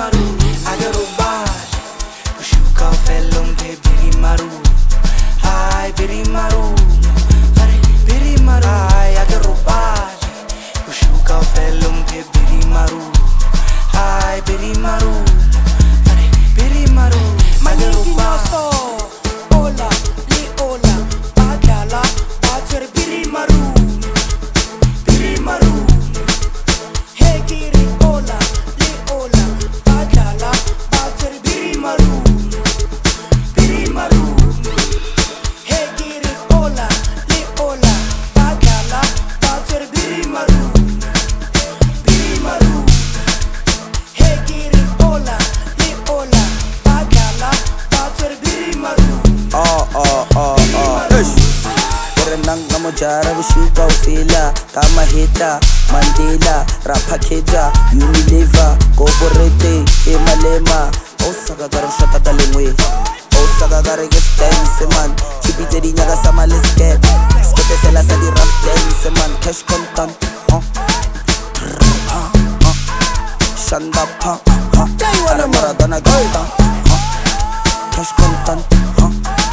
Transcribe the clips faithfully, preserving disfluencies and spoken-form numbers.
maru, agarubaj, pushuka felum pe biri maru, ay biri maru, ay biri maru, ay agarubaj, pushuka felum pe biri maru, ay biri maru, ay biri maru, agarubaj. Ola, li ola, badala, bater biri maru, biri maru. Hegiri ola, li ola, badala, bater biri maru, biri maru. Hegiri ola, li ola, badala, bater biri maru, biri maru. Hegiri ola, li ola, badala, bater biri maru. Oh, oh, oh, oh, ish. Berenang kamu jara bersyuka ufila Kama hita, Mandela, Rapakeja, Unilever, Goborete, Emalema Osaka garang shota dalingwe Osaka garang dance man Chibi jadi nyaga sama lisket Skete sela sa di rough dance man Cash contant, huh? Huh, huh. Shanda pa, huh? Ara Maradona gita, huh? Cash contant, huh?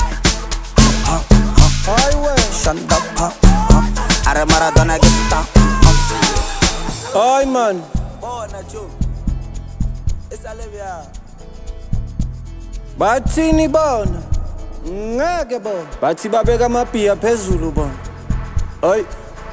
Shanda pa, huh? Ara Maradona gita, huh? Ay man, Oh, Nacho, it's Olivia. bathi nibona ngeke bona bathi babeka amaphiya phezulu bona hayi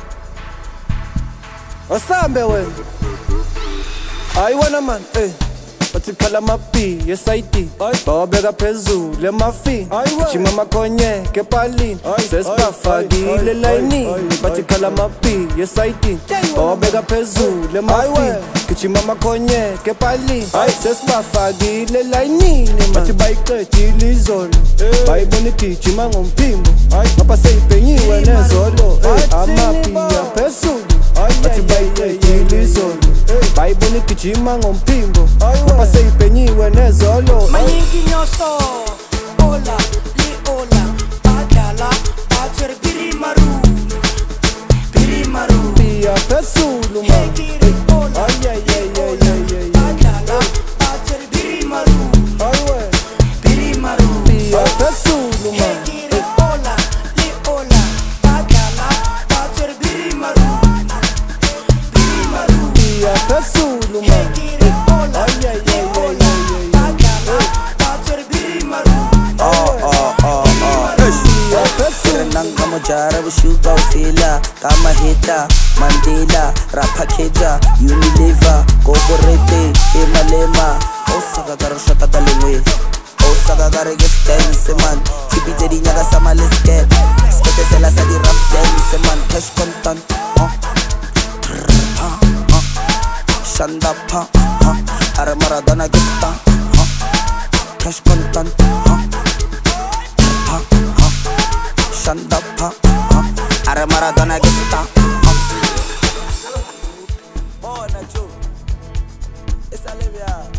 wasambe wena hayi wena man eh bathi khala amaphiya esayidi bawabeka phezulu emafi jima makhonye kepalini sesibafakile layinini bathi khala amaphiya esayidi bawabeka phezulu emafi gijima makhonye kepalini sesibafakile layinini bathi bayiqedile izolo bayibona igijima ngomphimbo ngapha seyibhenyiwe nezolo amaphiya phezulu bathi bayiqedile izolo bayibona igijima ngomphimbo ngapha seyibhenyiwe nezolo Manyingi nyoso, ola, li ola, badala, bater biri maru, biri maru. phiya phezulu man Hegiri ola, Ay, ay, li ay, ay, ola, ay, ay, ay. badala, bater biri maru, aywe biri maru. phiya phezulu man Hegiri ola, li ola, badala, bater biri maru, biri maru. phiya phezulu man Hegiri ola, Ay, ay, li ay, ay, ola, ay, ay, ay. badala, bater biri maru. Oh, oh, oh, oh, ish. phiya phezulu Berenang kamu jara bersyuka ufila Kama hita, Mandela, Rapakeja, Unilever, Goborete, Emalema Osaka garang shota dalingwe Osaka garang dance man Chibi jadi nyaga sama lisket Skete sela sa di rough dance man Cash contant, huh? Huh, huh. Shanda pa, huh? Ara Maradona gita, huh? Cash contant, huh? Huh, huh. Shanda pa, huh? Ara Maradona gita, huh? Oh, Nacho, it's Olivia.